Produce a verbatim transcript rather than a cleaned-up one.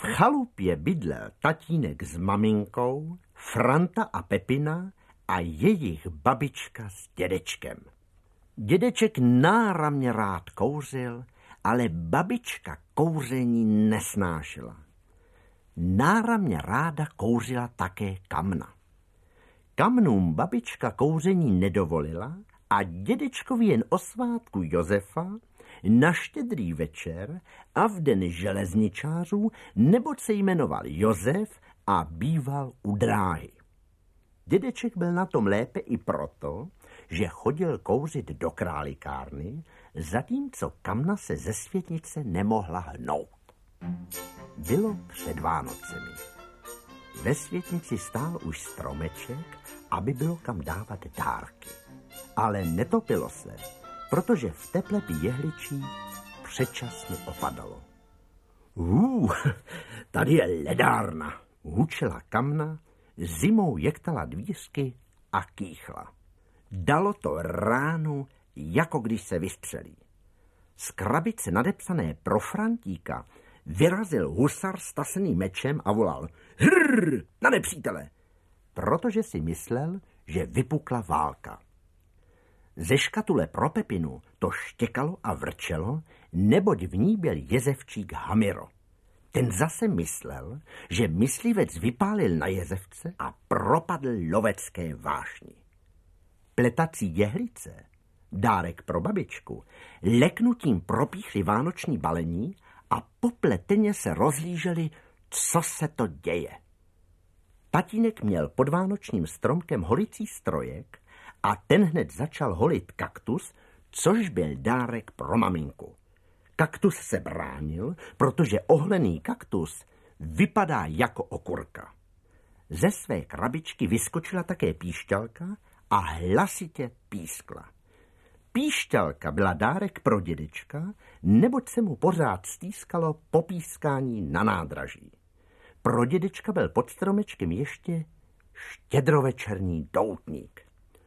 chalupě bydlel tatínek s maminkou, Franta a Pepina a jejich babička s dědečkem. Dědeček náramně rád kouřil, ale babička kouření nesnášela. Náramně ráda kouřila také Kamna. Kamnům babička kouření nedovolila a dědečkovi jen o svátku Josefa, na štědrý večer a v den železničářů, neboť se jmenoval Josef a býval u dráhy. Dědeček byl na tom lépe i proto, že chodil kouřit do králikárny, zatímco Kamna se ze světnice nemohla hnout. Bylo před Vánocemi. Ve světnici stál už stromeček, aby bylo kam dávat dárky. Ale netopilo se, protože v teplepi jehličí předčasně opadalo. Uh, tady je ledárna, hučela Kamna, zimou jektala dvířky a kýchla. Dalo to ránu, jako když se vystřelí. Z krabice nadepsané pro Frantíka vyrazil husar s taseným mečem a volal: Hrrr, na nepřítele! Protože si myslel, že vypukla válka. Ze škatule pro Pepinu to štěkalo a vrčelo, neboť v ní byl jezevčík Hamiro. Ten zase myslel, že myslivec vypálil na jezevce a propadl lovecké vášni. Pletací jehlice, dárek pro babičku, leknutím propíchli vánoční balení a popleteně se rozhlíželi, co se to děje. Tatínek měl pod vánočním stromkem holicí strojek a ten hned začal holit kaktus, což byl dárek pro maminku. Kaktus se bránil, protože ohlený kaktus vypadá jako okurka. Ze své krabičky vyskočila také píšťalka a hlasitě pískla. Píšťalka byla dárek pro dědečka, neboť se mu pořád stýskalo po pískání na nádraží. Pro dědečka byl pod stromečkem ještě štědrovečerní doutník.